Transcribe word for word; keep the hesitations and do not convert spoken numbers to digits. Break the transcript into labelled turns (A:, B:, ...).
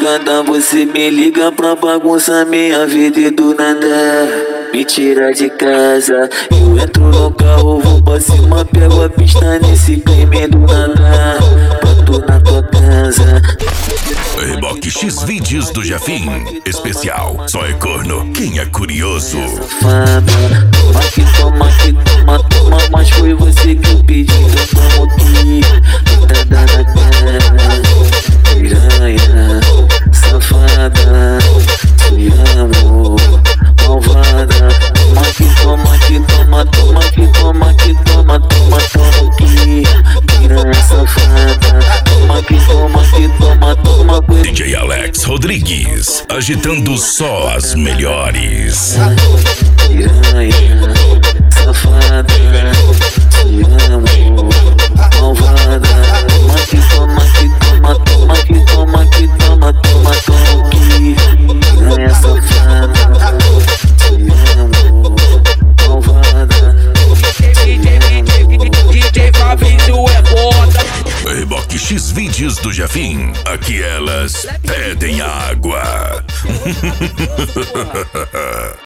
A: madrugada você me liga pra bagunçar minha vida e do nada me tira de casa. Eu entro no carro, vou pra cima, pego a pista nesse crime do nada. Bato na tua casa.
B: Reboque X vídeos do Jefim. Especial, só é corno quem é curioso.
A: Safada, toma que toma que toma, toma, mas foi você que eu pedi, então tamo aqui. Deitada na cara, piranha, safada, te amo, malvada. Toma que toma que toma, toma que toma que toma, toma, tamo aqui. Piranha safada, toma que toma que toma, toma.
B: D J Alex Rodrigues, agitando só as melhores.
A: Piranha, safada, te amo, malvada. Toma que toma que toma, toma que toma que toma, toma, toma aqui. Piranha safada, te amo, malvada.
C: D J Fabrício é foda.
B: Reboque X vídeos do Jefim. Aqui elas pedem água.